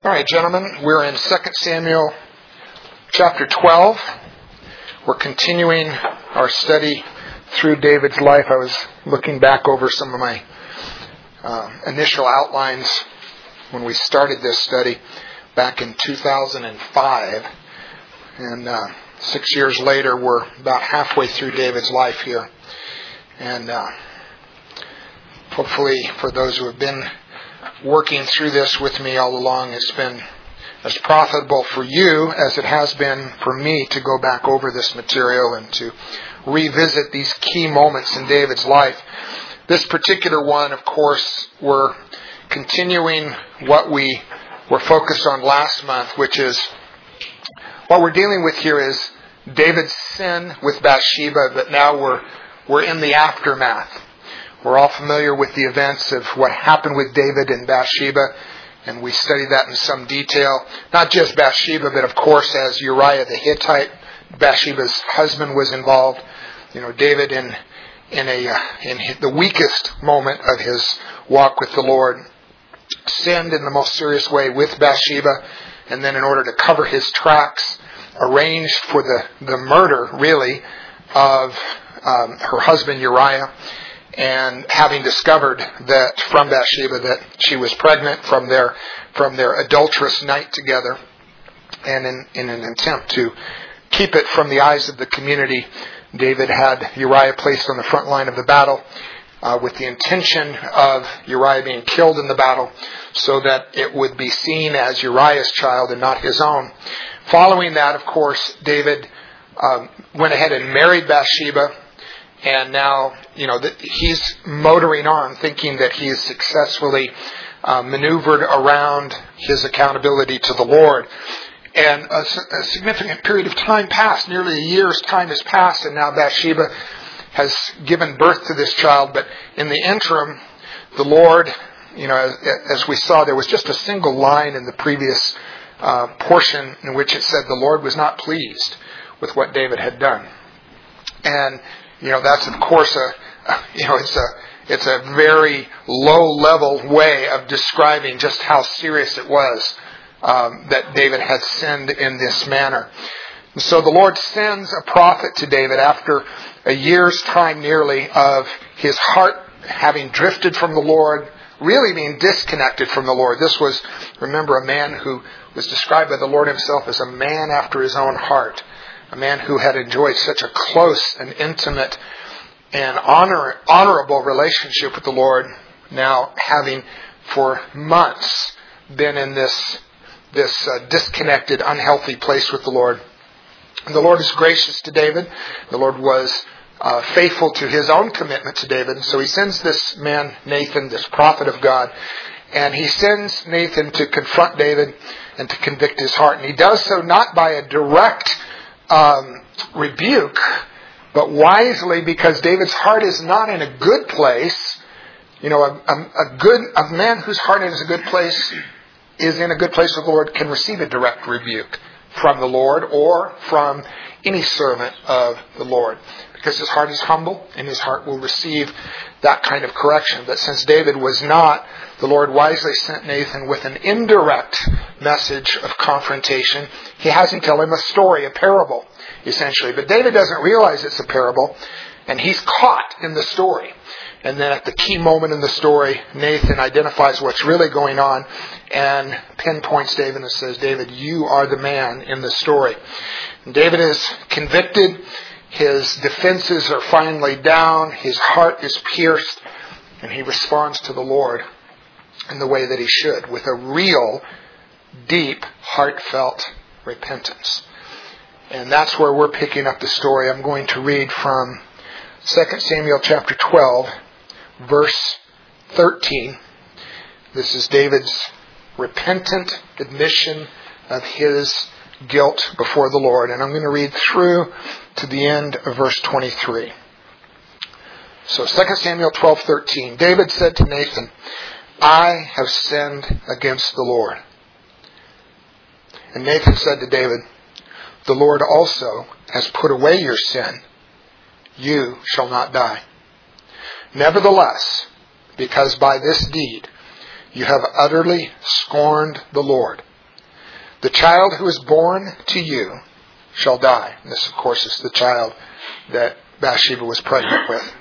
All right, gentlemen, we're in 2 Samuel chapter 12. We're continuing our study through David's life. I was looking back over some of my initial outlines when we started this study back in 2005. And 6 years later, we're about halfway through David's life here. And hopefully, for those who have been working through this with me all along, it's been as profitable for you as it has been for me to go back over this material and to revisit these key moments in David's life. This particular one, of course, we're continuing what we were focused on last month, which is what we're dealing with here is David's sin with Bathsheba, but now we're in the aftermath. We're all familiar with the events of what happened with David and Bathsheba, and we studied that in some detail. Not just Bathsheba, but of course as Uriah the Hittite, Bathsheba's husband, was involved. You know, David in the weakest moment of his walk with the Lord sinned in the most serious way with Bathsheba, and then in order to cover his tracks, arranged for the murder, really, of her husband Uriah. And having discovered that from Bathsheba that she was pregnant from their adulterous night together, and in an attempt to keep it from the eyes of the community, David had Uriah placed on the front line of the battle with the intention of Uriah being killed in the battle so that it would be seen as Uriah's child and not his own. Following that, of course, David went ahead and married Bathsheba. And now, he's motoring on, thinking that he's successfully maneuvered around his accountability to the Lord. And a significant period of time passed, nearly a year's time has passed, and now Bathsheba has given birth to this child. But in the interim, the Lord, as we saw, there was just a single line in the previous portion in which it said the Lord was not pleased with what David had done. And that's of course it's a very low-level way of describing just how serious it was that David had sinned in this manner. And so the Lord sends a prophet to David after a year's time nearly of his heart having drifted from the Lord, really being disconnected from the Lord. This was, remember, a man who was described by the Lord himself as a man after his own heart. A man who had enjoyed such a close and intimate and honorable relationship with the Lord, now having for months been in this disconnected, unhealthy place with the Lord. And the Lord is gracious to David. The Lord was faithful to his own commitment to David. And so he sends this man, Nathan, this prophet of God, and he sends Nathan to confront David and to convict his heart. And he does so not by a direct rebuke, but wisely, because David's heart is not in a good place. A man whose heart is in a good place with the Lord can receive a direct rebuke from the Lord or from any servant of the Lord, because his heart is humble and his heart will receive that kind of correction. But since David was not, the Lord wisely sent Nathan with an indirect message of confrontation. He has him tell him a story, a parable, essentially. But David doesn't realize it's a parable, and he's caught in the story. And then at the key moment in the story, Nathan identifies what's really going on and pinpoints David and says, David, you are the man in the story. And David is convicted. His defenses are finally down. His heart is pierced. And he responds to the Lord in the way that he should, with a real, deep, heartfelt repentance. And that's where we're picking up the story. I'm going to read from 2 Samuel chapter 12, verse 13. This is David's repentant admission of his guilt before the Lord. And I'm going to read through to the end of verse 23. So 2 Samuel 12:13. David said to Nathan, I have sinned against the Lord. And Nathan said to David, the Lord also has put away your sin. You shall not die. Nevertheless, because by this deed you have utterly scorned the Lord, The child who is born to you shall die. And this, of course, is the child that Bathsheba was pregnant with.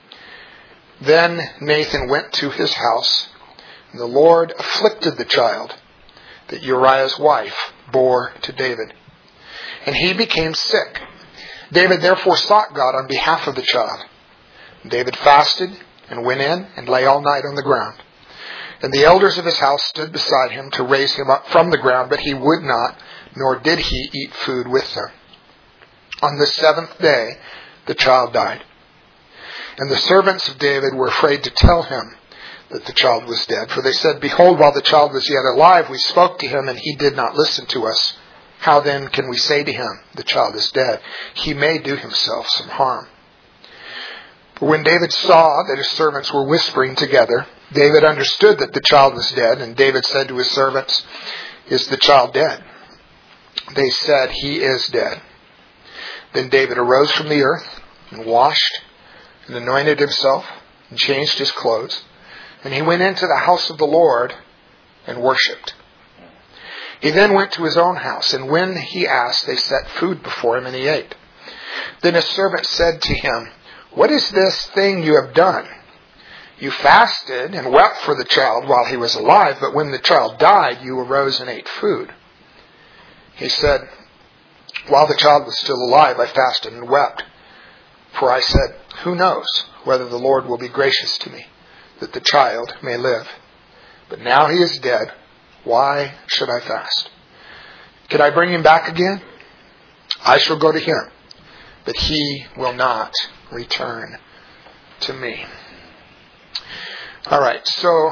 Then Nathan went to his house, and the Lord afflicted the child that Uriah's wife bore to David. And he became sick. David therefore sought God on behalf of the child. David fasted and went in and lay all night on the ground. And the elders of his house stood beside him to raise him up from the ground, but he would not, nor did he eat food with them. On the 7th day, the child died. And the servants of David were afraid to tell him that the child was dead. For they said, Behold, while the child was yet alive, we spoke to him, and he did not listen to us. How then can we say to him, The child is dead? He may do himself some harm. But when David saw that his servants were whispering together, David understood that the child was dead, and David said to his servants, Is the child dead? They said, He is dead. Then David arose from the earth, and washed, and anointed himself, and changed his clothes. And he went into the house of the Lord, and worshipped. He then went to his own house, and when he asked, they set food before him, and he ate. Then his servant said to him, What is this thing you have done? You fasted and wept for the child while he was alive, but when the child died, you arose and ate food. He said, While the child was still alive, I fasted and wept. For I said, Who knows whether the Lord will be gracious to me, that the child may live? But now he is dead. Why should I fast? Can I bring him back again? I shall go to him, but he will not return to me. All right, so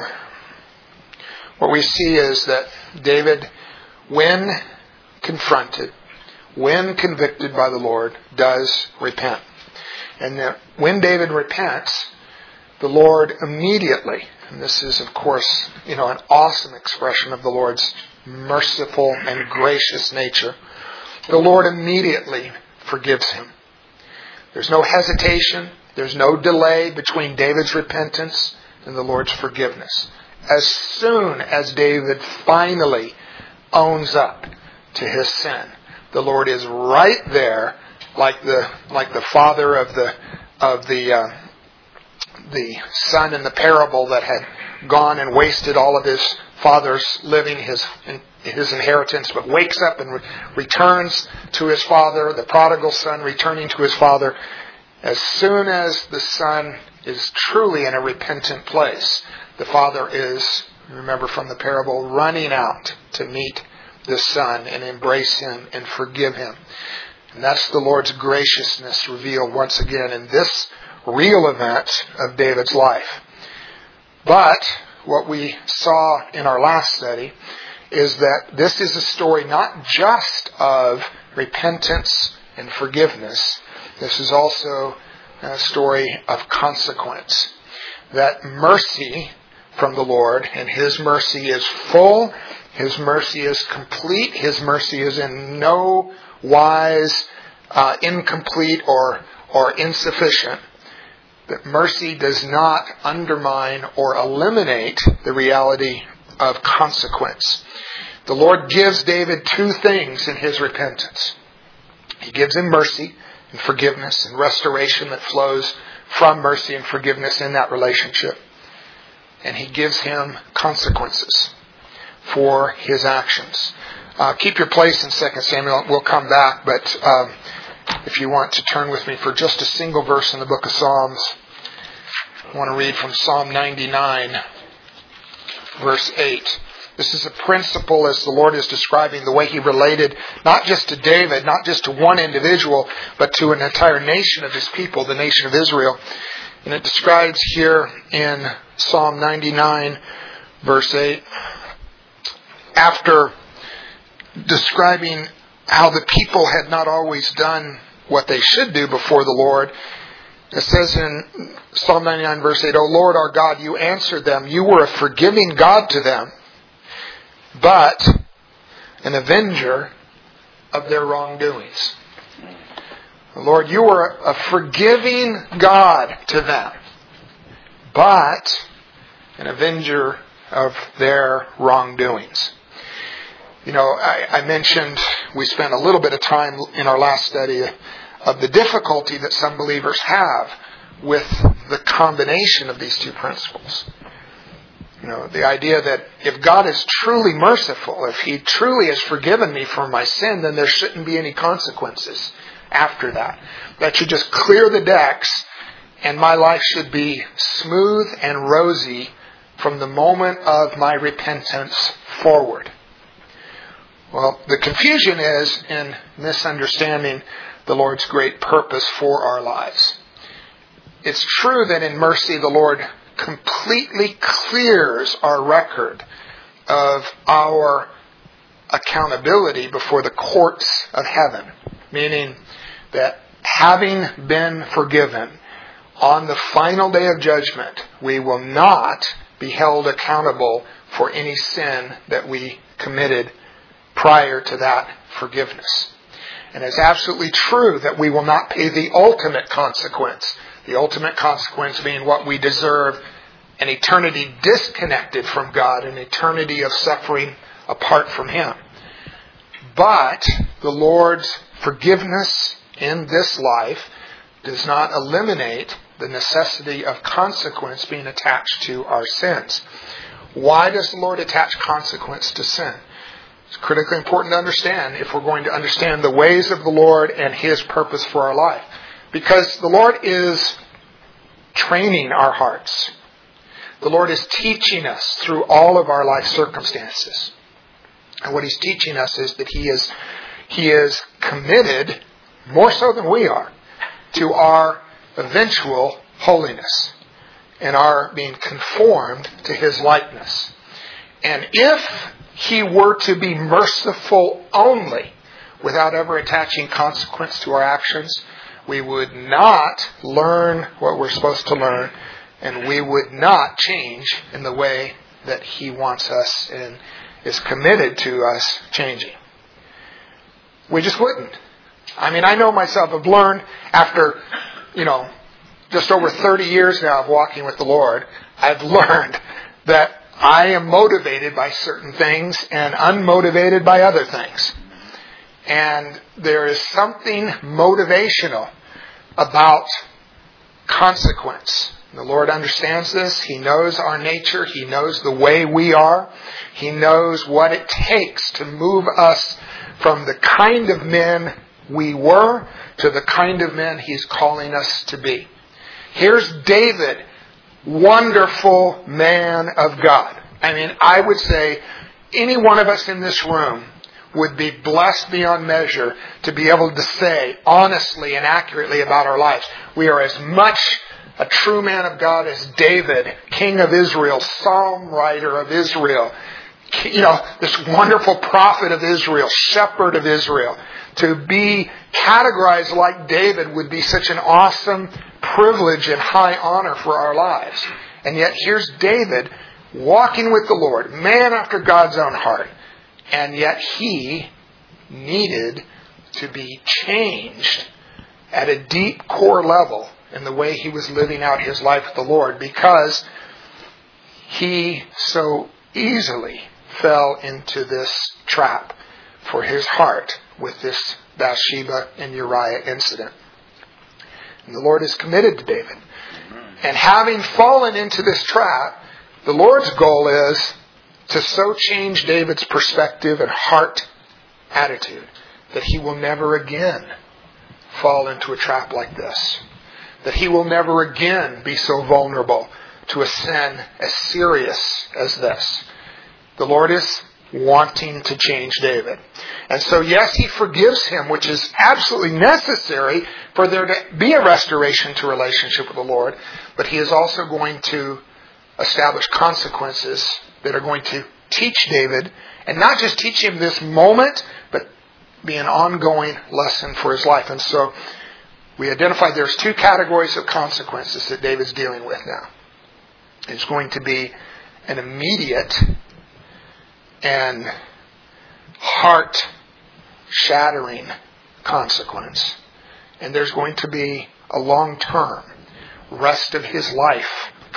what we see is that David, when confronted, when convicted by the Lord, does repent. And that when David repents, the Lord immediately, and this is, of course, an awesome expression of the Lord's merciful and gracious nature, the Lord immediately forgives him. There's no hesitation. There's no delay between David's repentance and the Lord's forgiveness. As soon as David finally owns up to his sin, the Lord is right there, like the father of the son in the parable that had gone and wasted all of his father's living, his inheritance, but wakes up and returns to his father, the prodigal son returning to his father. As soon as the son is truly in a repentant place, the father is, remember from the parable, running out to meet the son and embrace him and forgive him. And that's the Lord's graciousness revealed once again in this real event of David's life. But what we saw in our last study is that this is a story not just of repentance and forgiveness. This is also a story of consequence. That mercy from the Lord, and His mercy is full, His mercy is complete, His mercy is in no wise incomplete or insufficient. That mercy does not undermine or eliminate the reality of consequence. The Lord gives David two things in his repentance. He gives him mercy and forgiveness and restoration that flows from mercy and forgiveness in that relationship. And He gives him consequences for his actions. Keep your place in 2 Samuel. We'll come back, but if you want to turn with me for just a single verse in the book of Psalms, I want to read from Psalm 99, verse 8. This is a principle as the Lord is describing the way He related not just to David, not just to one individual, but to an entire nation of His people, the nation of Israel. And it describes here in Psalm 99, verse 8, after describing how the people had not always done what they should do before the Lord, it says in Psalm 99, verse 8, O Lord our God, You answered them. You were a forgiving God to them, but an avenger of their wrongdoings. Lord, You were a forgiving God to them, but an avenger of their wrongdoings. I mentioned we spent a little bit of time in our last study of the difficulty that some believers have with the combination of these two principles. The idea that if God is truly merciful, if He truly has forgiven me for my sin, then there shouldn't be any consequences after that. That should just clear the decks and my life should be smooth and rosy from the moment of my repentance forward. Well, the confusion is in misunderstanding the Lord's great purpose for our lives. It's true that in mercy the Lord completely clears our record of our accountability before the courts of heaven. Meaning that having been forgiven, on the final day of judgment, we will not be held accountable for any sin that we committed prior to that forgiveness. And it's absolutely true that we will not pay the ultimate consequence. The ultimate consequence being what we deserve, an eternity disconnected from God, an eternity of suffering apart from Him. But the Lord's forgiveness in this life does not eliminate the necessity of consequence being attached to our sins. Why does the Lord attach consequence to sin? It's critically important to understand if we're going to understand the ways of the Lord and His purpose for our life. Because the Lord is training our hearts. The Lord is teaching us through all of our life circumstances. And what He's teaching us is that He is committed, more so than we are, to our eventual holiness and our being conformed to His likeness. And if He were to be merciful only, without ever attaching consequence to our actions, we would not learn what we're supposed to learn, and we would not change in the way that He wants us and is committed to us changing. We just wouldn't. I know myself, I've learned after, just over 30 years now of walking with the Lord, I've learned that I am motivated by certain things and unmotivated by other things. And there is something motivational about consequence. The Lord understands this. He knows our nature. He knows the way we are. He knows what it takes to move us from the kind of men we were to the kind of men He's calling us to be. Here's David, wonderful man of God. I would say any one of us in this room would be blessed beyond measure to be able to say honestly and accurately about our lives, we are as much a true man of God as David, king of Israel, psalm writer of Israel, this wonderful prophet of Israel, shepherd of Israel. To be categorized like David would be such an awesome privilege and high honor for our lives. And yet here's David walking with the Lord, man after God's own heart. And yet he needed to be changed at a deep core level in the way he was living out his life with the Lord, because he so easily fell into this trap for his heart with this Bathsheba and Uriah incident. And the Lord is committed to David. And having fallen into this trap, the Lord's goal is to so change David's perspective and heart attitude that he will never again fall into a trap like this. That he will never again be so vulnerable to a sin as serious as this. The Lord is wanting to change David. And so yes, he forgives him, which is absolutely necessary for there to be a restoration to relationship with the Lord. But he is also going to establish consequences that are going to teach David, and not just teach him this moment, but be an ongoing lesson for his life. And so we identified there's two categories of consequences that David's dealing with now. It's going to be an immediate and heart-shattering consequence. And there's going to be a long-term, rest of his life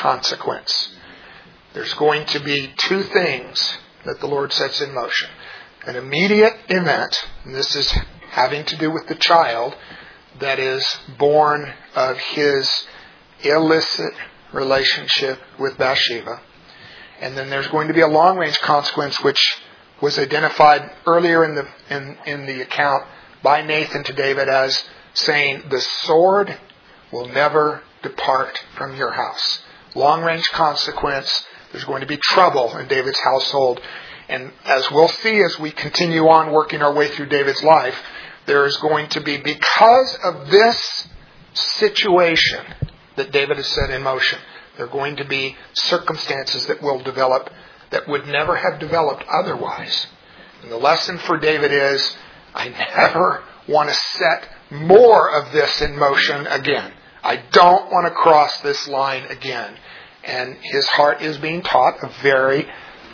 consequence. There's going to be two things that the Lord sets in motion. an immediate event, and this is having to do with the child that is born of his illicit relationship with Bathsheba. And then there's going to be a long-range consequence, which was identified earlier in the account by Nathan to David as saying, the sword will never depart from your house. Long-range consequence. There's going to be trouble in David's household. And as we'll see as we continue on working our way through David's life, there is going to be, because of this situation that David has set in motion, there are going to be circumstances that will develop that would never have developed otherwise. And the lesson for David is, I never want to set more of this in motion again. I don't want to cross this line again. And his heart is being taught a very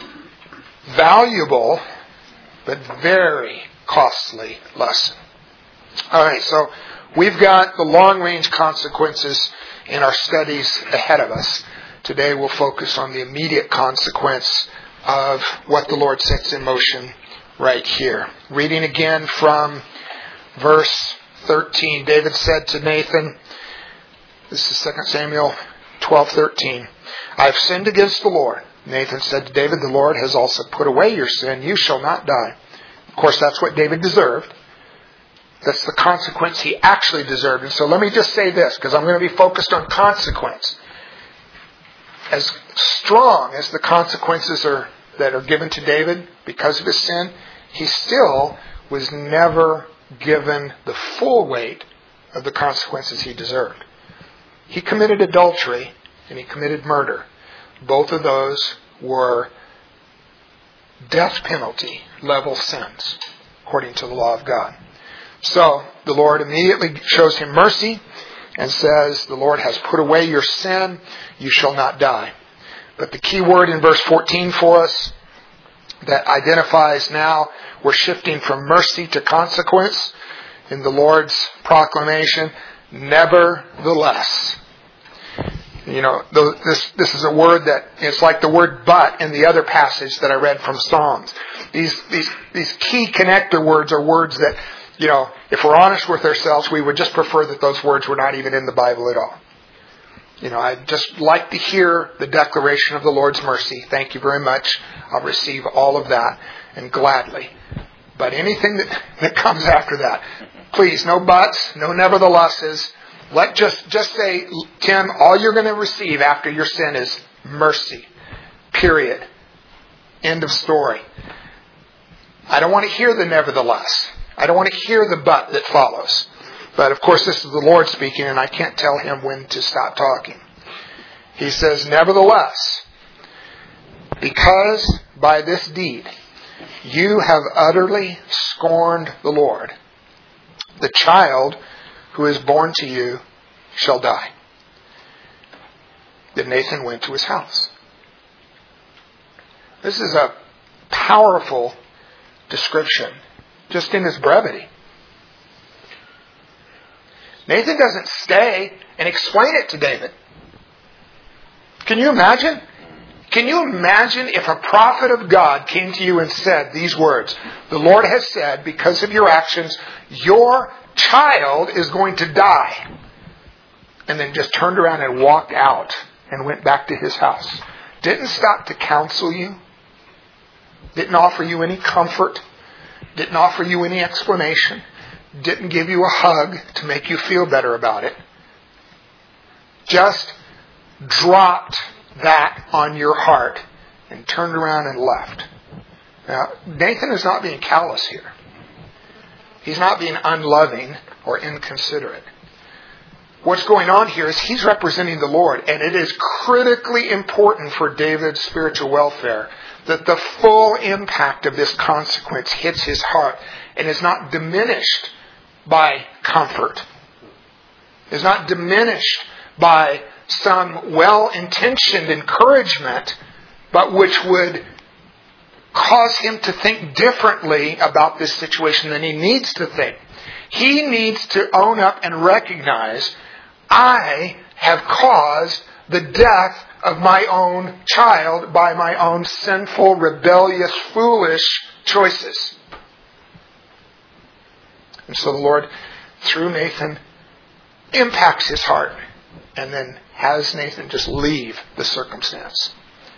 valuable but very costly lesson. Alright, so we've got the long-range consequences in our studies ahead of us. Today we'll focus on the immediate consequence of what the Lord sets in motion right here. Reading again from verse 13. David said to Nathan, this is 2 Samuel 12:13, I have sinned against the Lord. Nathan said to David, the Lord has also put away your sin. You shall not die. Of course, that's what David deserved. That's the consequence he actually deserved. And so let me just say this, because I'm going to be focused on consequence. As strong as the consequences are that are given to David because of his sin, he still was never given the full weight of the consequences he deserved. He committed adultery and he committed murder. Both of those were death penalty level sins, according to the law of God. So the Lord immediately shows him mercy and says, the Lord has put away your sin, you shall not die. But the key word in verse 14 for us that identifies now we're shifting from mercy to consequence in the Lord's proclamation, nevertheless. You know, this is a word that it's like the word but in the other passage that I read from Psalms. These key connector words are words that, you know, if we're honest with ourselves, we would just prefer that those words were not even in the Bible at all. You know, I'd just like to hear the declaration of the Lord's mercy. Thank you very much. I'll receive all of that and gladly. But anything that comes after that, please, no buts, no neverthelesses. Just say, Tim, all you're going to receive after your sin is mercy. Period. End of story. I don't want to hear the nevertheless. I don't want to hear the but that follows. But of course this is the Lord speaking and I can't tell him when to stop talking. He says, nevertheless, because by this deed you have utterly scorned the Lord, the child who is born to you shall die. Then Nathan went to his house. This is a powerful description, just in its brevity. Nathan doesn't stay and explain it to David. Can you imagine? Can you imagine if a prophet of God came to you and said these words, the Lord has said, because of your actions, your child is going to die. And then just turned around and walked out and went back to his house. Didn't stop to counsel you. Didn't offer you any comfort. Didn't offer you any explanation. Didn't give you a hug to make you feel better about it. Just dropped that on your heart and turned around and left. Now, Nathan is not being callous here. He's not being unloving or inconsiderate. What's going on here is he's representing the Lord, and it is critically important for David's spiritual welfare that the full impact of this consequence hits his heart and is not diminished by comfort. Is not diminished by some well-intentioned encouragement, but which would cause him to think differently about this situation than he needs to think. He needs to own up and recognize, I have caused the death of my own child by my own sinful, rebellious, foolish choices. And so the Lord, through Nathan, impacts his heart and then has Nathan just leave the circumstance.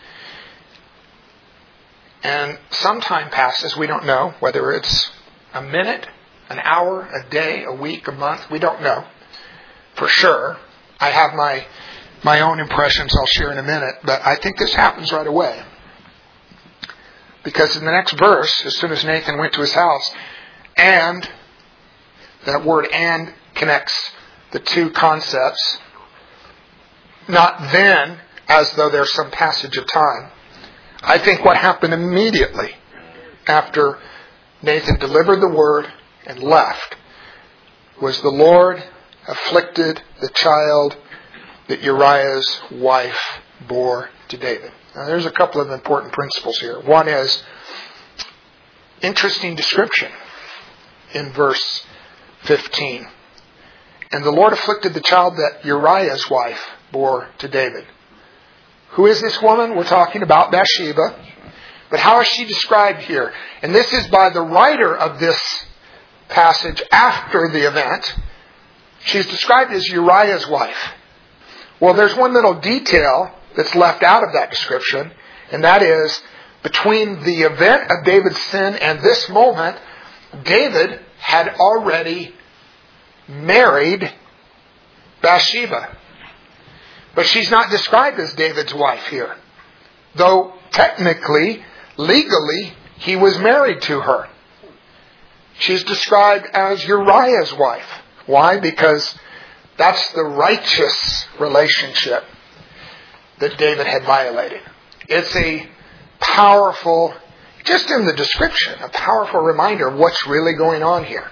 And some time passes, we don't know whether it's a minute, an hour, a day, a week, a month, we don't know for sure. I have my own impressions I'll share in a minute, but I think this happens right away. Because in the next verse, as soon as Nathan went to his house, and that word "and" connects the two concepts, not then, as though there's some passage of time. I think what happened immediately after Nathan delivered the word and left was the Lord afflicted the child that Uriah's wife bore to David. Now there's a couple of important principles here. One is interesting description in verse 15. And the Lord afflicted the child that Uriah's wife bore to David. Who is this woman? We're talking about Bathsheba. But how is she described here? And this is by the writer of this passage after the event. She's described as Uriah's wife. Well, there's one little detail that's left out of that description, and that is between the event of David's sin and this moment, David had already married Bathsheba. But she's not described as David's wife here, though technically, legally, he was married to her. She's described as Uriah's wife. Why? Because that's the righteous relationship that David had violated. It's a powerful, just in the description, a powerful reminder of what's really going on here.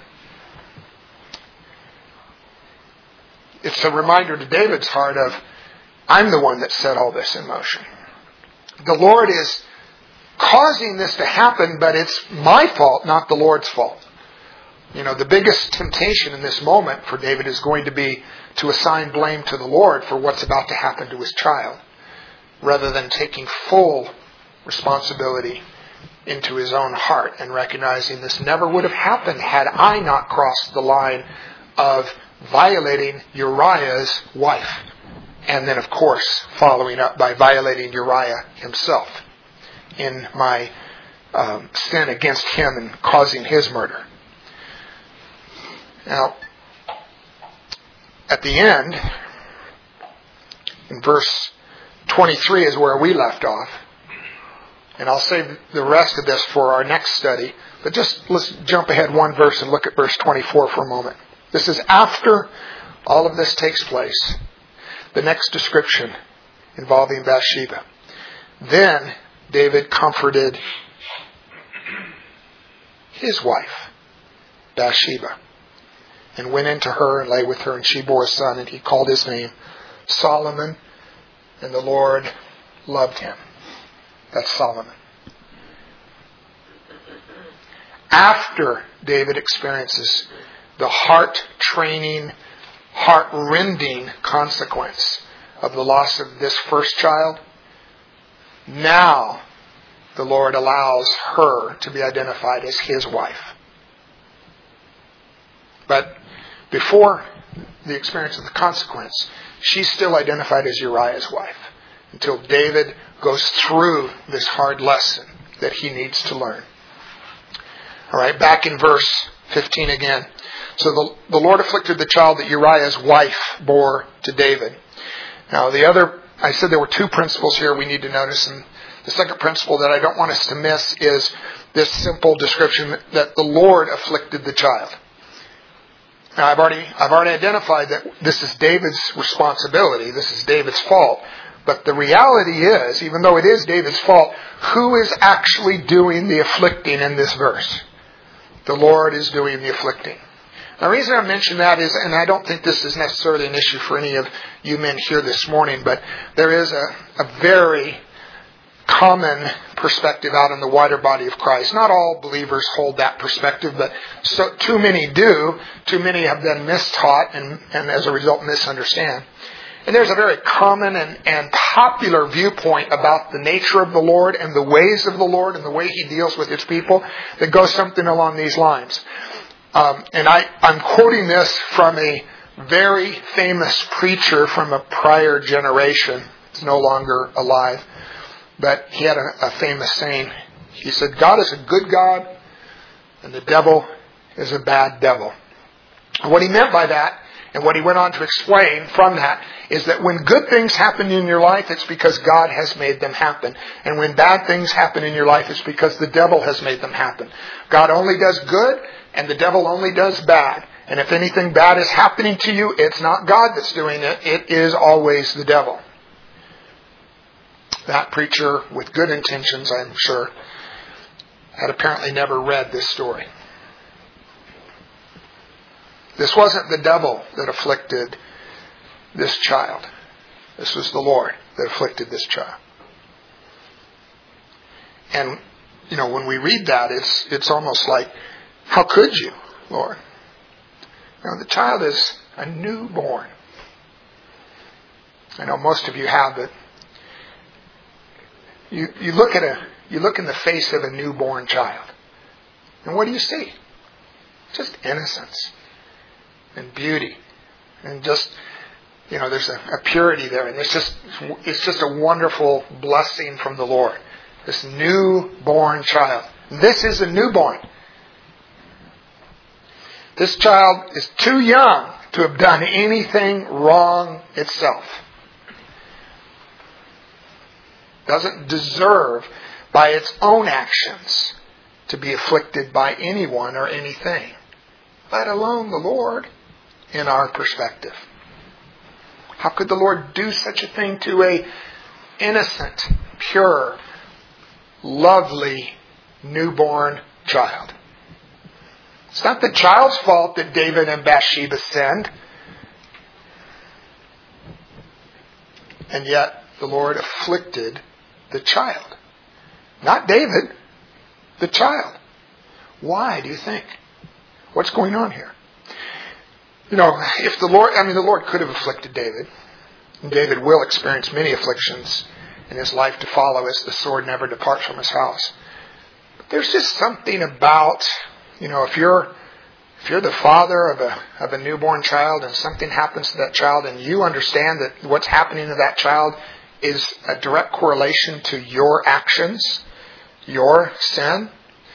It's a reminder to David's heart of, I'm the one that set all this in motion. The Lord is causing this to happen, but it's my fault, not the Lord's fault. You know, the biggest temptation in this moment for David is going to be to assign blame to the Lord for what's about to happen to his child, rather than taking full responsibility into his own heart and recognizing this never would have happened had I not crossed the line of violating Uriah's wife. And then, of course, following up by violating Uriah himself in my sin against him and causing his murder. Now, at the end, in verse 23 is where we left off. And I'll save the rest of this for our next study. But just let's jump ahead one verse and look at verse 24 for a moment. This is after all of this takes place. The next description involving Bathsheba. Then David comforted his wife, Bathsheba, and went into her and lay with her, and she bore a son, and he called his name Solomon, and the Lord loved him. That's Solomon. After David experiences the heart-training, heart-rending consequence of the loss of this first child, now the Lord allows her to be identified as his wife. But before the experience of the consequence, she's still identified as Uriah's wife until David goes through this hard lesson that he needs to learn. All right, back in verse 15 again. So the Lord afflicted the child that Uriah's wife bore to David. Now I said there were two principles here we need to notice, and the second principle that I don't want us to miss is this simple description that the Lord afflicted the child. Now I've already identified that this is David's responsibility, this is David's fault. But the reality is, even though it is David's fault, who is actually doing the afflicting in this verse? The Lord is doing the afflicting. Now, the reason I mention that is, and I don't think this is necessarily an issue for any of you men here this morning, but there is a very common perspective out in the wider body of Christ. Not all believers hold that perspective, but too many do. Too many have been mistaught and as a result misunderstand. And there's a very common and popular viewpoint about the nature of the Lord and the ways of the Lord and the way He deals with His people that goes something along these lines. And I'm quoting this from a very famous preacher from a prior generation. He's no longer alive. But he had a famous saying. He said, God is a good God and the devil is a bad devil. And what he meant by that, and what he went on to explain from that, is that when good things happen in your life, it's because God has made them happen. And when bad things happen in your life, it's because the devil has made them happen. God only does good, and the devil only does bad. And if anything bad is happening to you, it's not God that's doing it. It is always the devil. That preacher, with good intentions, I'm sure, had apparently never read this story. This wasn't the devil that afflicted this child. This was the Lord that afflicted this child. And, when we read that, it's almost like, how could you, Lord? The child is a newborn. I know most of you have, but you look in the face of a newborn child, and what do you see? Just innocence and beauty, and just there's a purity there, and it's just a wonderful blessing from the Lord. This newborn child. This is a newborn. This child is too young to have done anything wrong itself. Doesn't deserve by its own actions to be afflicted by anyone or anything, let alone the Lord in our perspective. How could the Lord do such a thing to a innocent, pure, lovely, newborn child? It's not the child's fault that David and Bathsheba sinned. And yet the Lord afflicted the child. Not David, the child. Why, do you think? What's going on here? If the Lord could have afflicted David. And David will experience many afflictions in his life to follow as the sword never departs from his house. But there's just something about, if you're the father of a newborn child and something happens to that child and you understand that what's happening to that child is a direct correlation to your actions, your sin,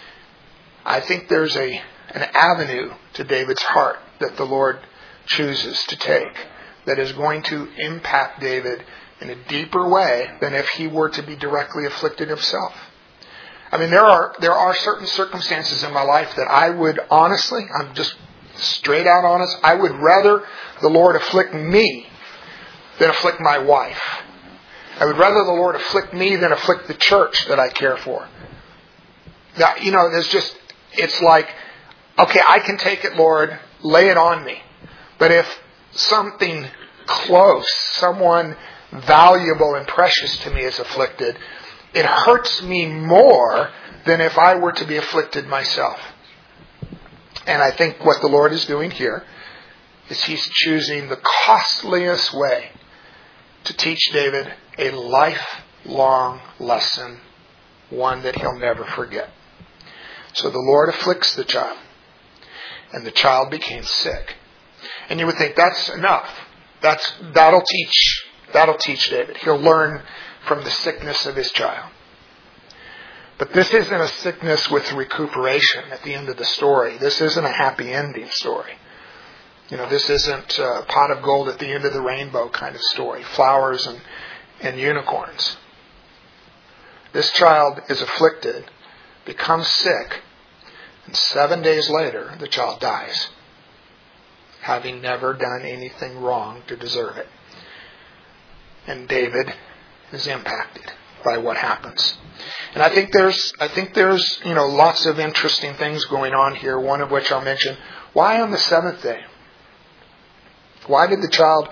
I think there's an avenue to David's heart that the Lord chooses to take that is going to impact David in a deeper way than if he were to be directly afflicted himself. There are certain circumstances in my life that I would honestly, I'm just straight out honest, I would rather the Lord afflict me than afflict my wife. I would rather the Lord afflict me than afflict the church that I care for. Now, it's like, okay, I can take it, Lord, lay it on me. But if something close, someone valuable and precious to me is afflicted, it hurts me more than if I were to be afflicted myself. And I think what the Lord is doing here is He's choosing the costliest way to teach David a lifelong lesson, one that he'll never forget. So the Lord afflicts the child, and the child became sick. And you would think that's enough. That'll teach David. He'll learn from the sickness of his child. But this isn't a sickness with recuperation at the end of the story. This isn't a happy ending story. This isn't a pot of gold at the end of the rainbow kind of story. Flowers and unicorns. This child is afflicted, becomes sick, and 7 days later, the child dies, having never done anything wrong to deserve it. And David is impacted by what happens. And I think there's lots of interesting things going on here, one of which I'll mention. Why on the seventh day? Why was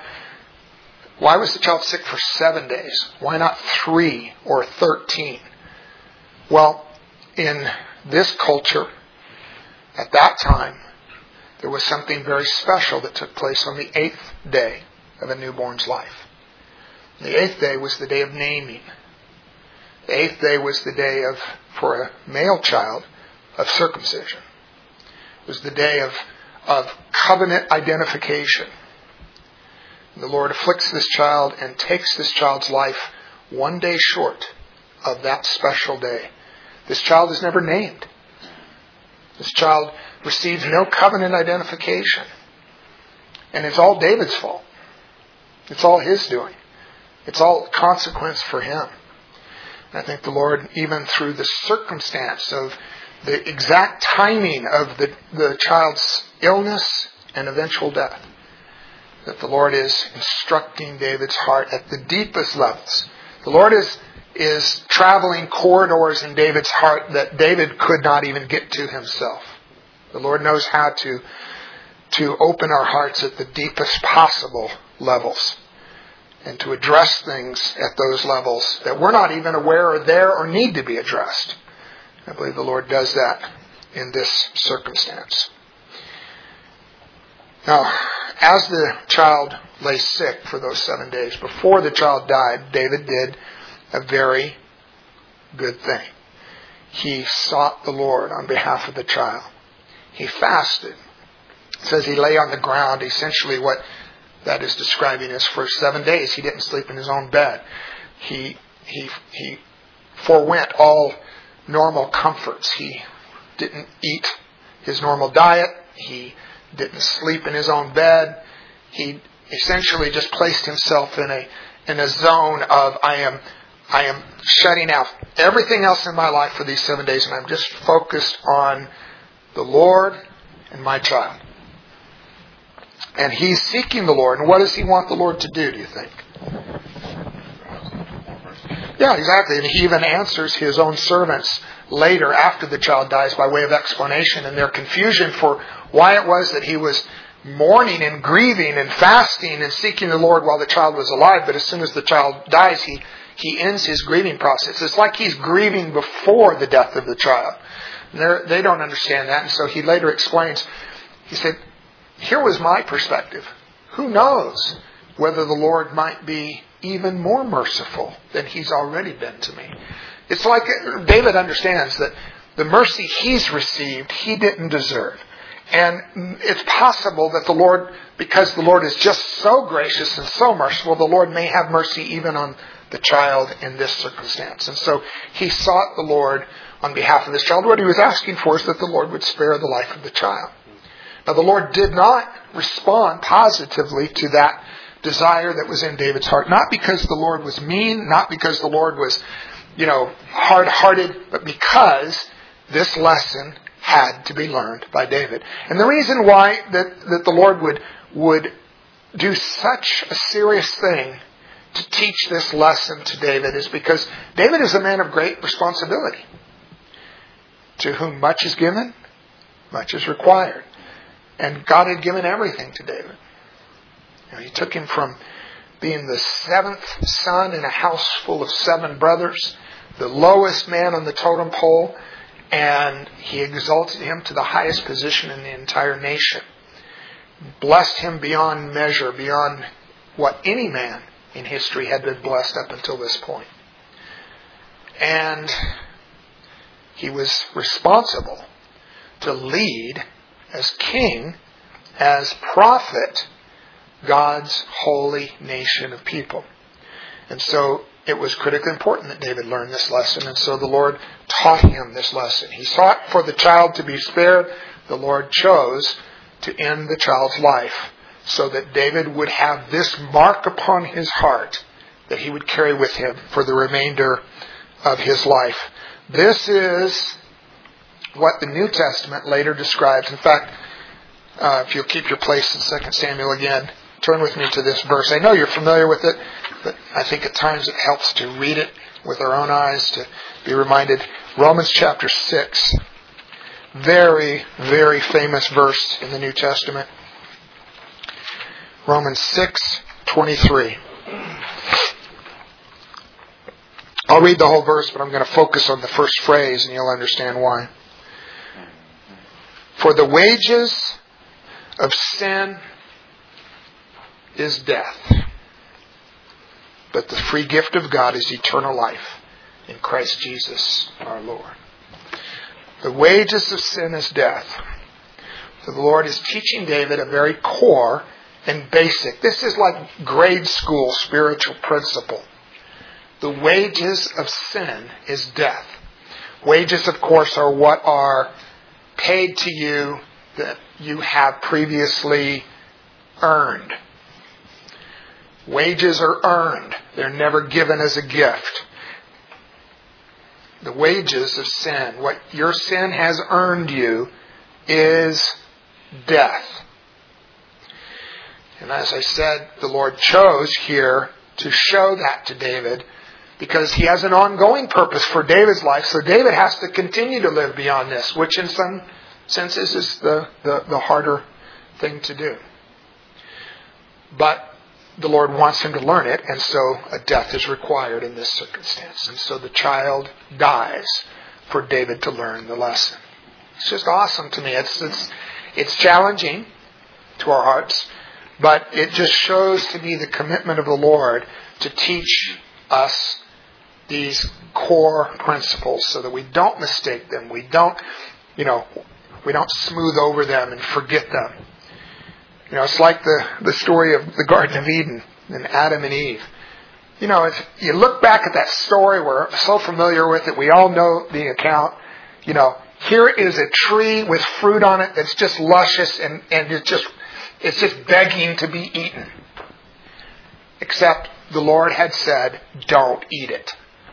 the child sick for 7 days? Why not 3 or 13? Well, in this culture, at that time, there was something very special that took place on the 8th day of a newborn's life. The 8th day was the day of naming. The 8th day was the day for a male child, of circumcision. was the day of covenant identification. And the Lord afflicts this child and takes this child's life one day short of that special day. This child is never named. This child receives no covenant identification. And it's all David's fault. It's all his doing. It's all consequence for him. And I think the Lord, even through the circumstance of the exact timing of the child's illness and eventual death, that the Lord is instructing David's heart at the deepest levels. The Lord is traveling corridors in David's heart that David could not even get to himself. The Lord knows how to open our hearts at the deepest possible levels and to address things at those levels that we're not even aware are there or need to be addressed. I believe the Lord does that in this circumstance. Now, as the child lay sick for those 7 days, before the child died, David did a very good thing. He sought the Lord on behalf of the child. He fasted. It says he lay on the ground. Essentially what that is describing is for 7 days he didn't sleep in his own bed. He forwent all normal comforts. He didn't eat his normal diet. He didn't sleep in his own bed. He essentially just placed himself in a zone of I am shutting out everything else in my life for these 7 days, and I'm just focused on the Lord and my child. And he's seeking the Lord. And what does he want the Lord to do you think? Yeah, exactly. And he even answers his own servants later after the child dies by way of explanation and their confusion for why it was that he was mourning and grieving and fasting and seeking the Lord while the child was alive. But as soon as the child dies, he ends his grieving process. It's like he's grieving before the death of the child. And they don't understand that. And so he later explains, he said, here was my perspective. Who knows whether the Lord might be even more merciful than he's already been to me. It's like David understands that the mercy he's received, he didn't deserve. And it's possible that the Lord, because the Lord is just so gracious and so merciful, the Lord may have mercy even on the child in this circumstance. And so he sought the Lord on behalf of this child. What he was asking for is that the Lord would spare the life of the child. Now the Lord did not respond positively to that desire that was in David's heart. Not because the Lord was mean, not because the Lord was, hard-hearted, but because this lesson had to be learned by David. And the reason why that the Lord would do such a serious thing to teach this lesson to David is because David is a man of great responsibility. To whom much is given, much is required. And God had given everything to David. He took him from being the 7th son in a house full of 7 brothers, the lowest man on the totem pole, and he exalted him to the highest position in the entire nation. Blessed him beyond measure, beyond what any man in history had been blessed up until this point. And he was responsible to lead as king, as prophet, God's holy nation of people. And so it was critically important that David learn this lesson. And so the Lord taught him this lesson. He sought for the child to be spared. The Lord chose to end the child's life so that David would have this mark upon his heart that he would carry with him for the remainder of his life. This is what the New Testament later describes. In fact, if you'll keep your place in 2 Samuel again, turn with me to this verse. I know you're familiar with it, but I think at times it helps to read it with our own eyes, to be reminded. Romans chapter 6. Very, very famous verse in the New Testament. Romans 6:23. I'll read the whole verse, but I'm going to focus on the first phrase, and you'll understand why. For the wages of sin is death, but the free gift of God is eternal life in Christ Jesus our Lord. The wages of sin is death. So the Lord is teaching David a very core and basic. This is like grade school spiritual principle. The wages of sin is death. Wages, of course, are what are paid to you that you have previously earned. Wages are earned. They're never given as a gift. The wages of sin, what your sin has earned you, is death. And as I said, the Lord chose here to show that to David because He has an ongoing purpose for David's life. So David has to continue to live beyond this, which in some senses is the harder thing to do. But the Lord wants him to learn it, and so a death is required in this circumstance. And so the child dies for David to learn the lesson. It's just awesome to me. It's challenging to our hearts, but it just shows to me the commitment of the Lord to teach us these core principles so that we don't mistake them. We don't smooth over them and forget them. It's like the story of the Garden of Eden and Adam and Eve. If you look back at that story, we're so familiar with it. We all know the account. Here is a tree with fruit on it that's just luscious and it's just begging to be eaten. Except the Lord had said, don't eat it.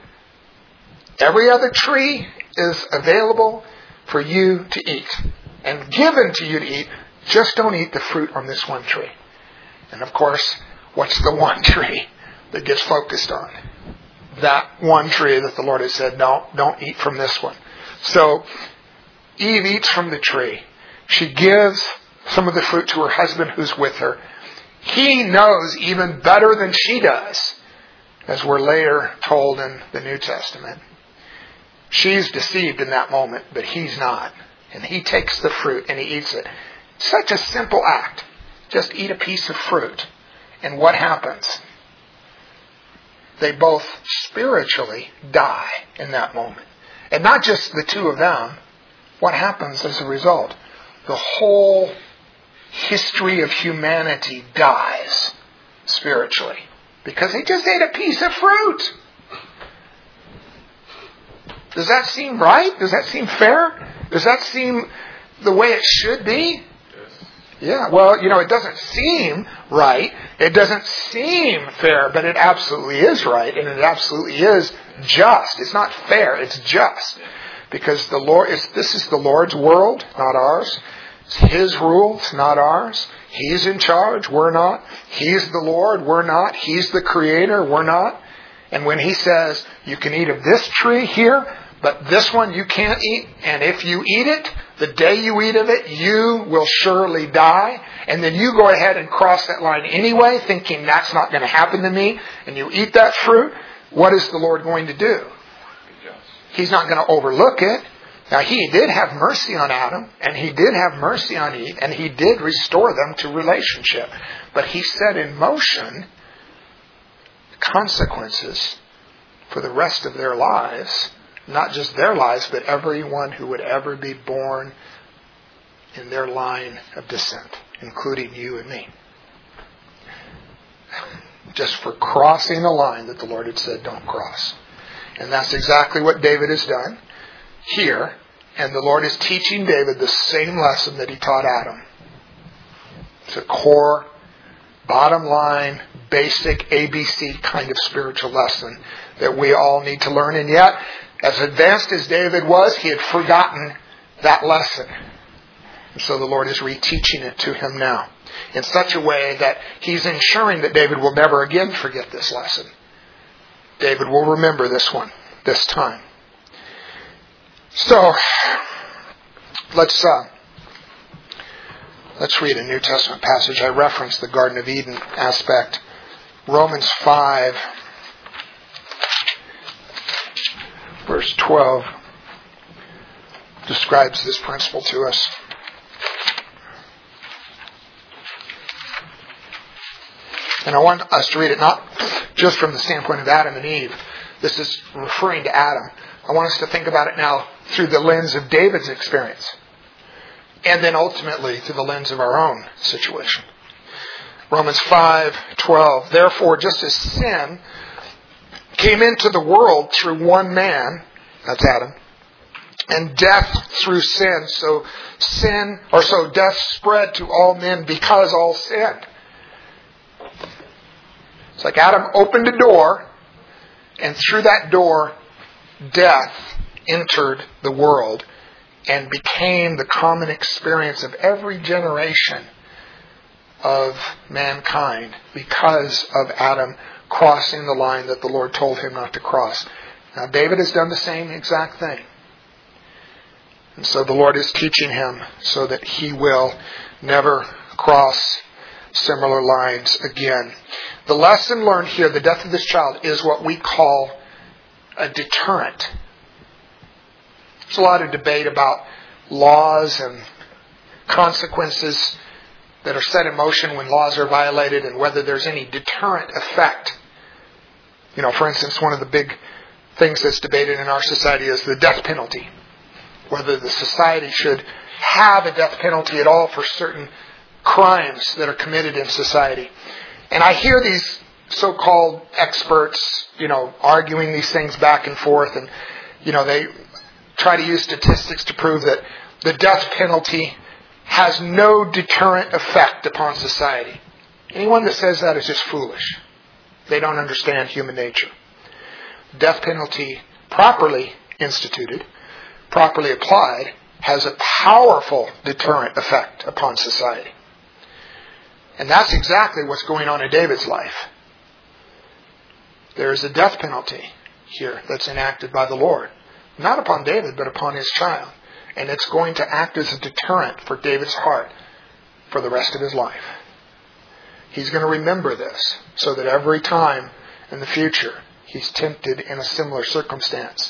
Every other tree is available for you to eat and given to you to eat. Just don't eat the fruit on this one tree. And of course, what's the one tree that gets focused on? That one tree that the Lord has said, no, don't eat from this one. So Eve eats from the tree. She gives some of the fruit to her husband who's with her. He knows even better than she does, as we're later told in the New Testament. She's deceived in that moment, but he's not. And he takes the fruit and he eats it. Such a simple act. Just eat a piece of fruit. And what happens? They both spiritually die in that moment. And not just the two of them. What happens as a result? The whole history of humanity dies spiritually. Because they just ate a piece of fruit. Does that seem right? Does that seem fair? Does that seem the way it should be? Yeah, well, it doesn't seem right. It doesn't seem fair, but it absolutely is right. And it absolutely is just. It's not fair, it's just. Because this is the Lord's world, not ours. It's His rule, it's not ours. He's in charge, we're not. He's the Lord, we're not. He's the Creator, we're not. And when He says, you can eat of this tree here, but this one you can't eat, and if you eat it, the day you eat of it, you will surely die. And then you go ahead and cross that line anyway, thinking that's not going to happen to me, and you eat that fruit. What is the Lord going to do? He's not going to overlook it. Now, He did have mercy on Adam, and He did have mercy on Eve, and He did restore them to relationship. But He set in motion consequences for the rest of their lives. Not just their lives, but everyone who would ever be born in their line of descent, including you and me. Just for crossing the line that the Lord had said don't cross. And that's exactly what David has done here. And the Lord is teaching David the same lesson that He taught Adam. It's a core, bottom line, basic ABC kind of spiritual lesson that we all need to learn. And yet, as advanced as David was, he had forgotten that lesson. And so the Lord is reteaching it to him now in such a way that He's ensuring that David will never again forget this lesson. David will remember this one, this time. So, let's read a New Testament passage. I referenced the Garden of Eden aspect. Romans 5, verse 12, describes this principle to us. And I want us to read it not just from the standpoint of Adam and Eve. This is referring to Adam. I want us to think about it now through the lens of David's experience. and then ultimately through the lens of our own situation. Romans 5:12. Therefore, just as sin came into the world through one man, that's Adam, and death through sin, so death spread to all men because all sinned. It's like Adam opened a door, and through that door, death entered the world and became the common experience of every generation of mankind because of Adam crossing the line that the Lord told him not to cross. Now, David has done the same exact thing. And so the Lord is teaching him so that he will never cross similar lines again. The lesson learned here, the death of this child, is what we call a deterrent. There's a lot of debate about laws and consequences that are set in motion when laws are violated and whether there's any deterrent effect. For instance, one of the big things that's debated in our society is the death penalty. Whether the society should have a death penalty at all for certain crimes that are committed in society. And I hear these so-called experts, arguing these things back and forth, and, they try to use statistics to prove that the death penalty has no deterrent effect upon society. Anyone that says that is just foolish. They don't understand human nature. Death penalty, properly instituted, properly applied, has a powerful deterrent effect upon society. And that's exactly what's going on in David's life. There is a death penalty here that's enacted by the Lord. Not upon David, but upon his child. And it's going to act as a deterrent for David's heart for the rest of his life. He's going to remember this so that every time in the future he's tempted in a similar circumstance,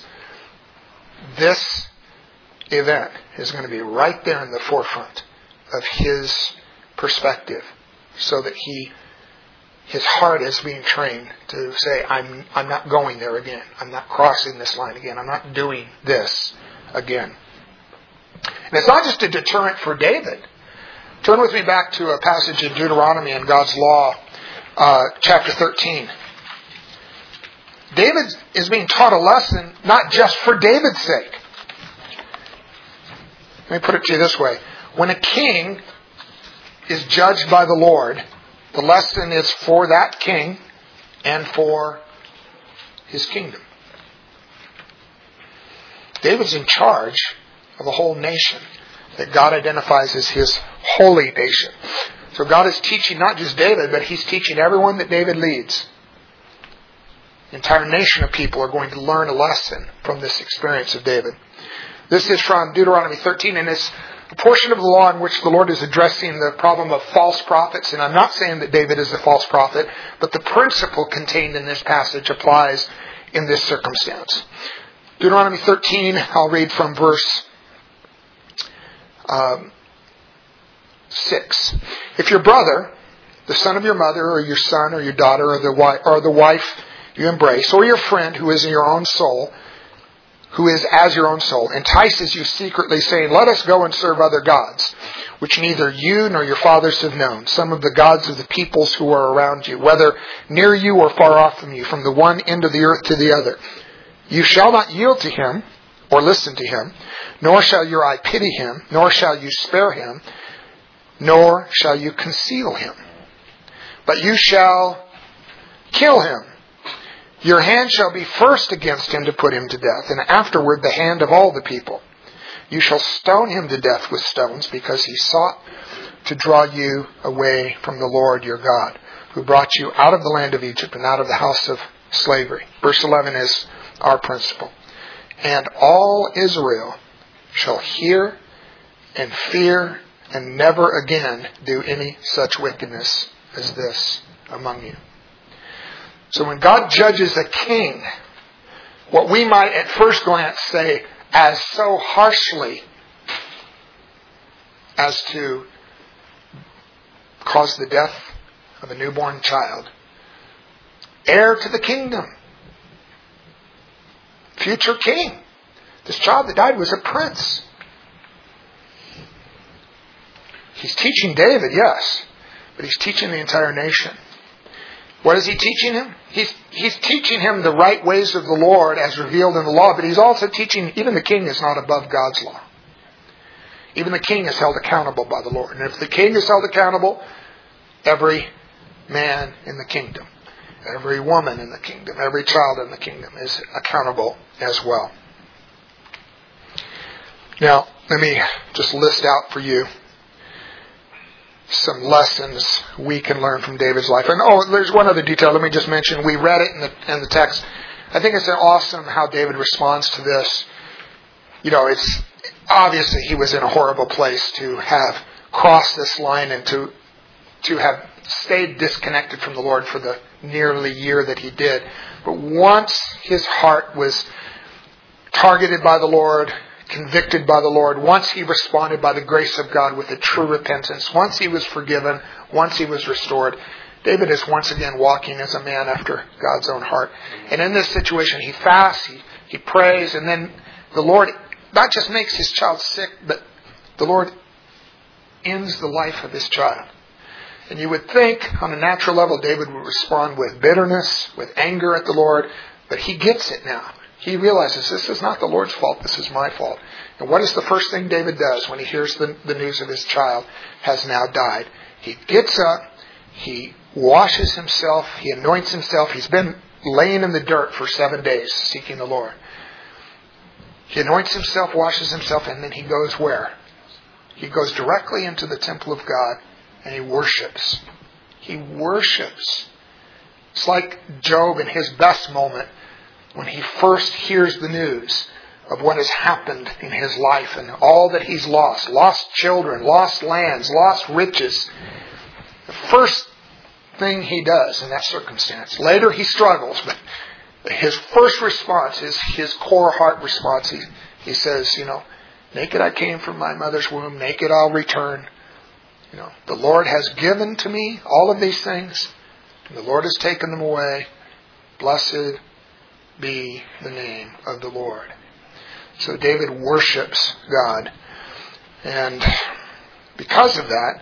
this event is going to be right there in the forefront of his perspective so that his heart is being trained to say, I'm not going there again. I'm not crossing this line again. I'm not doing this again. And it's not just a deterrent for David. Turn with me back to a passage in Deuteronomy in God's Law, chapter 13. David is being taught a lesson not just for David's sake. Let me put it to you this way. When a king is judged by the Lord, the lesson is for that king and for his kingdom. David's in charge of a whole nation that God identifies as his holy nation. So God is teaching not just David, but he's teaching everyone that David leads. The entire nation of people are going to learn a lesson from this experience of David. This is from Deuteronomy 13, and it's a portion of the law in which the Lord is addressing the problem of false prophets. And I'm not saying that David is a false prophet, but the principle contained in this passage applies in this circumstance. Deuteronomy 13, I'll read from verse 6. If your brother, the son of your mother, or your son, or your daughter, or the wife you embrace, or your friend who is as your own soul, entices you secretly, saying, let us go and serve other gods, which neither you nor your fathers have known, some of the gods of the peoples who are around you, whether near you or far off from you, from the one end of the earth to the other. You shall not yield to him, or listen to him, nor shall your eye pity him, nor shall you spare him, nor shall you conceal him. But you shall kill him. Your hand shall be first against him to put him to death, and afterward the hand of all the people. You shall stone him to death with stones, because he sought to draw you away from the Lord your God, who brought you out of the land of Egypt and out of the house of slavery. Verse 11 is our principle. And all Israel shall hear and fear and never again do any such wickedness as this among you. So when God judges a king, what we might at first glance say as so harshly as to cause the death of a newborn child, heir to the kingdom, future king. This child that died was a prince. He's teaching David, yes, but he's teaching the entire nation. What is he teaching him? He's teaching him the right ways of the Lord as revealed in the law, but he's also teaching, even the king is not above God's law. Even the king is held accountable by the Lord. And if the king is held accountable, every man in the kingdom, every woman in the kingdom, every child in the kingdom is accountable as well. Now, let me just list out for you some lessons we can learn from David's life. And there's one other detail. Let me just mention. We read it in the text. I think it's awesome how David responds to this. It's obviously he was in a horrible place to have crossed this line and to have stayed disconnected from the Lord for the nearly year that he did. But once his heart was targeted by the Lord, convicted by the Lord, once he responded by the grace of God with a true repentance, once he was forgiven, once he was restored, David is once again walking as a man after God's own heart. And in this situation, he fasts, he prays, and then the Lord not just makes his child sick, but the Lord ends the life of his child. And you would think, on a natural level, David would respond with bitterness, with anger at the Lord, but he gets it now. He realizes this is not the Lord's fault, this is my fault. And what is the first thing David does when he hears the news of his child has now died? He gets up, he washes himself, he anoints himself. He's been laying in the dirt for 7 days seeking the Lord. He anoints himself, washes himself, and then he goes where? He goes directly into the temple of God and he worships. He worships. It's like Job in his best moment, when he first hears the news of what has happened in his life and all that he's lost children, lost lands, lost riches. The first thing he does in that circumstance, later he struggles, but his first response is his core heart response. He says, naked I came from my mother's womb, naked I'll return. The Lord has given to me all of these things, and the Lord has taken them away. Blessed be the name of the Lord. So David worships God. And because of that,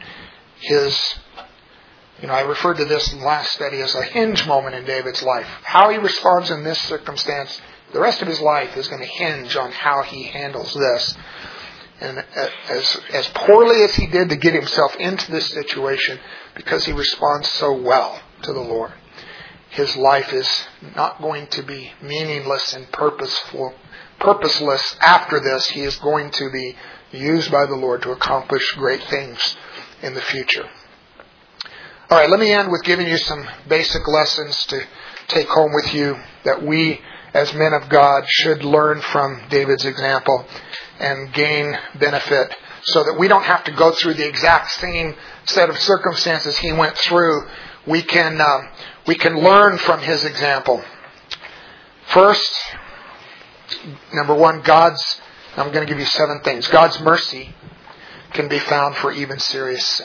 I referred to this in the last study as a hinge moment in David's life. How he responds in this circumstance, the rest of his life is going to hinge on how he handles this. And as poorly as he did to get himself into this situation, because he responds so well to the Lord, his life is not going to be meaningless and purposeless after this. He is going to be used by the Lord to accomplish great things in the future. All right, let me end with giving you some basic lessons to take home with you that we as men of God should learn from David's example and gain benefit, so that we don't have to go through the exact same set of circumstances he went through. We can learn from his example. First, number one, I'm going to give you 7 things. God's mercy can be found for even serious sin.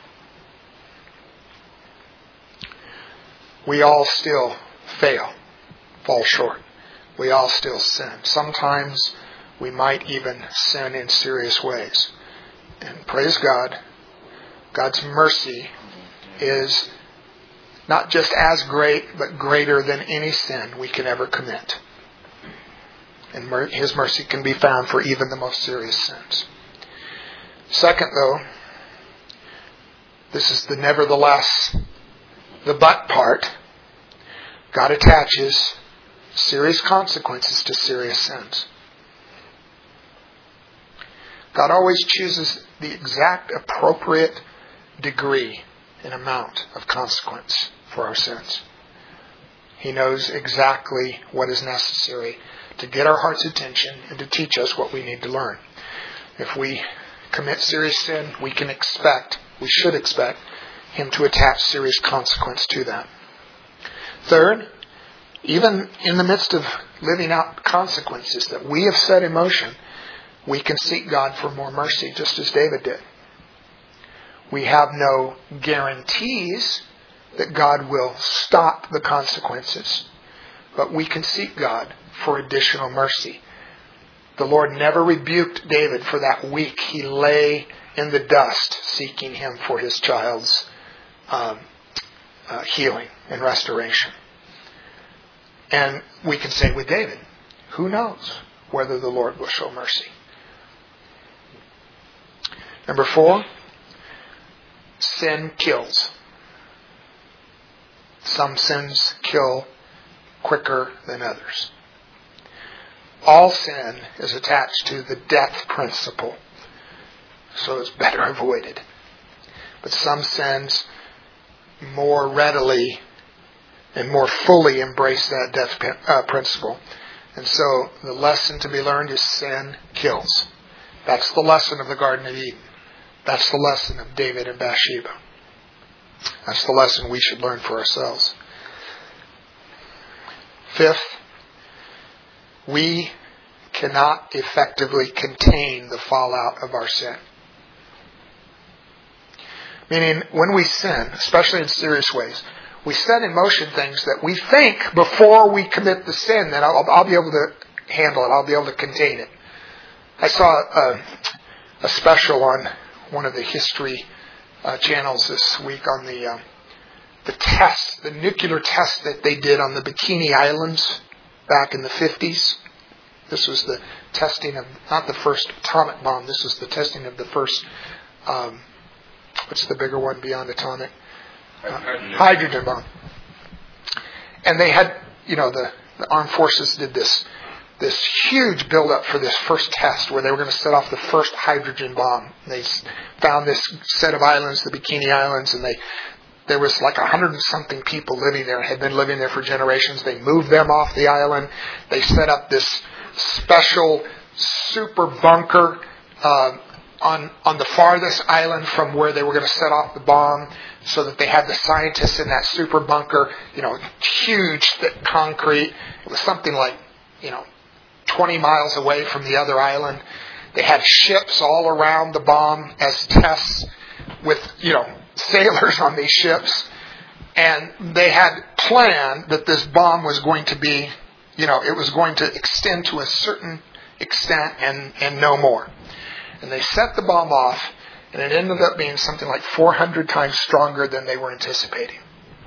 We all still fall short. We all still sin. Sometimes we might even sin in serious ways. And praise God, God's mercy is not just as great, but greater than any sin we can ever commit. And His mercy can be found for even the most serious sins. Second, though, this is the nevertheless, the but part. God attaches serious consequences to serious sins. God always chooses the exact appropriate degree and amount of consequence for our sins. He knows exactly what is necessary to get our heart's attention and to teach us what we need to learn. If we commit serious sin, we should expect Him to attach serious consequence to that. Third, even in the midst of living out consequences that we have set in motion, we can seek God for more mercy, just as David did. We have no guarantees that God will stop the consequences, but we can seek God for additional mercy. The Lord never rebuked David for that week he lay in the dust, seeking Him for his child's healing and restoration. And we can say with David, who knows whether the Lord will show mercy. Number 4, sin kills. Some sins kill quicker than others. All sin is attached to the death principle, so it's better avoided. But some sins more readily and more fully embrace that death principle. And so the lesson to be learned is sin kills. That's the lesson of the Garden of Eden. That's the lesson of David and Bathsheba. That's the lesson we should learn for ourselves. 5th, we cannot effectively contain the fallout of our sin. Meaning, when we sin, especially in serious ways, we set in motion things that we think before we commit the sin that I'll be able to handle it. I'll be able to contain it. I saw a special on one of the history channels this week on the test, the nuclear test that they did on the Bikini Islands back in the 50s. This was the testing of, not the first atomic bomb, this was the testing of the first, what's the bigger one beyond atomic? Hydrogen bomb. And they had, the armed forces did this huge build-up for this first test where they were going to set off the first hydrogen bomb. They found this set of islands, the Bikini Islands, and there was like 100 and something people living there, had been living there for generations. They moved them off the island. They set up this special super bunker on the farthest island from where they were going to set off the bomb, so that they had the scientists in that super bunker, huge, thick concrete. It was something like, 20 miles away from the other island. They had ships all around the bomb as tests with, sailors on these ships. And they had planned that this bomb was going to be, it was going to extend to a certain extent and no more. And they set the bomb off, and it ended up being something like 400 times stronger than they were anticipating.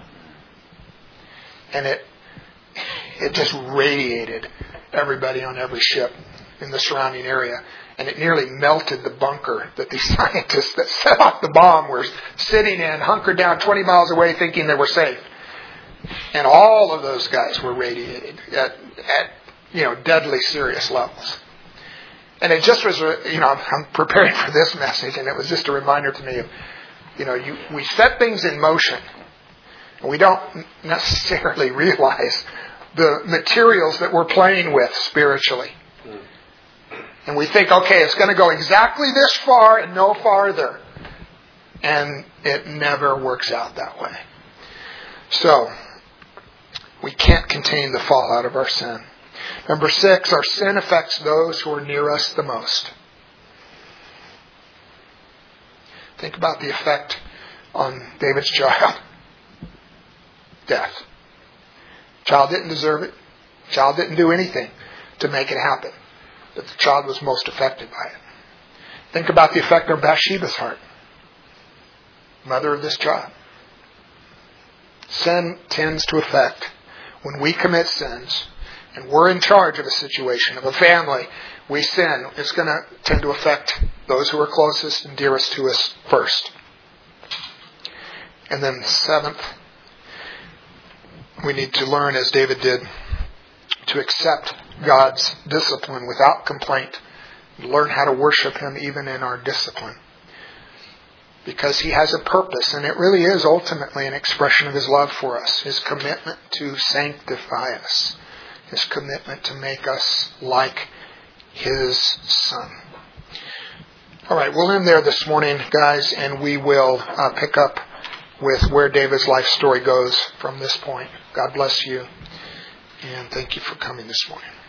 And it just radiated everybody on every ship in the surrounding area. And it nearly melted the bunker that the scientists that set off the bomb were sitting in, hunkered down 20 miles away thinking they were safe. And all of those guys were radiated at deadly serious levels. And it just was, I'm preparing for this message, and it was just a reminder to me of, we set things in motion, and we don't necessarily realize the materials that we're playing with spiritually. And we think, okay, it's going to go exactly this far and no farther. And it never works out that way. So, we can't contain the fallout of our sin. Number 6, our sin affects those who are near us the most. Think about the effect on David's child. Death. Child didn't deserve it. Child didn't do anything to make it happen. But the child was most affected by it. Think about the effect on Bathsheba's heart. Mother of this child. Sin tends to affect, when we commit sins, and we're in charge of a situation, of a family, we sin, it's going to tend to affect those who are closest and dearest to us first. And then 7th, we need to learn, as David did, to accept God's discipline without complaint. Learn how to worship Him even in our discipline. Because He has a purpose, and it really is ultimately an expression of His love for us. His commitment to sanctify us. His commitment to make us like His Son. All right, we'll end there this morning, guys, and we will pick up with where David's life story goes from this point. God bless you, and thank you for coming this morning.